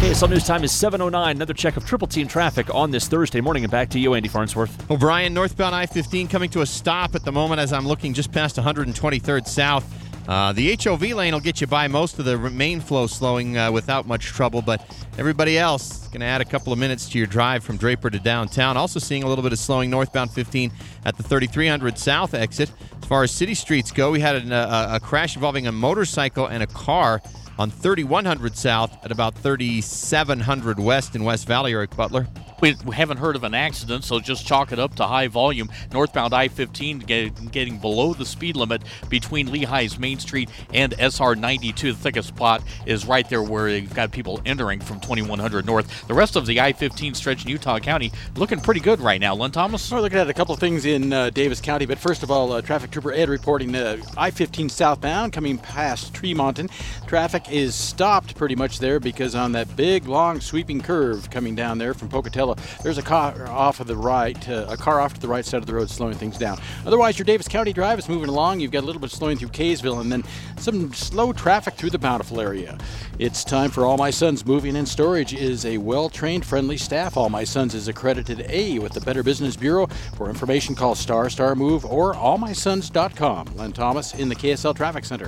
KSL News Time is 7:09. Another check of Triple Team traffic on this Thursday morning. And back to you, Andy Farnsworth. O'Brien, northbound I-15 coming to a stop at the moment as I'm looking just past 123rd South. The HOV lane will get you by most of the main flow slowing without much trouble, but everybody else is going to add a couple of minutes to your drive from Draper to downtown. Also seeing a little bit of slowing northbound 15 at the 3300 South exit. As far as city streets go, we had a crash involving a motorcycle and a car on 3100 South at about 3700 West in West Valley. Eric Butler. We haven't heard of an accident, so just chalk it up to high volume. Northbound I-15 getting below the speed limit between Lehigh's Main Street and SR 92. The thickest spot is right there where you've got people entering from 2100 North. The rest of the I-15 stretch in Utah County looking pretty good right now. Len Thomas? We're looking at a couple of things in Davis County, but first of all, Traffic Trooper Ed reporting I-15 southbound coming past Tremonton. Traffic is stopped pretty much there because on that big, long, sweeping curve coming down there from Pocatello, there's a car off to the right side of the road slowing things down. Otherwise, your Davis County drive is moving along. You've got a little bit of slowing through Kaysville and then some slow traffic through the Bountiful area. It's time for All My Sons Moving and Storage is a well-trained, friendly staff. All My Sons is accredited A with the Better Business Bureau. For information, call Star Move or allmysons.com. Len Thomas in the KSL Traffic Center.